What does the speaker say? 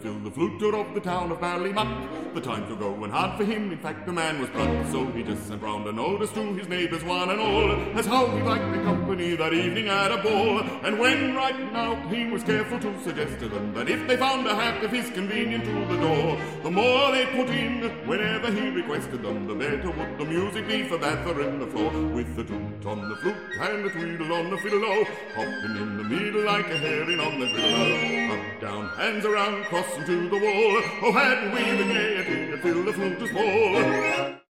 fill the flute of the town of Ballymuck. The times were going hard for him, in fact the man was plucked, so he just sent round a notice to his neighbours one and all, as how he liked the company that evening at a ball. And when writing out he was careful to suggest to them that if they found a hat of his convenient to the door, the more they put in whenever he requested them, the better would the music be for battering the floor. With the toot on the flute and the tweedle on the fiddle, hopping in the middle like a herring on the griddle. Up, down, hands around, crossing to the wall. Oh, hadn't we the gaiety to fill the flute to small?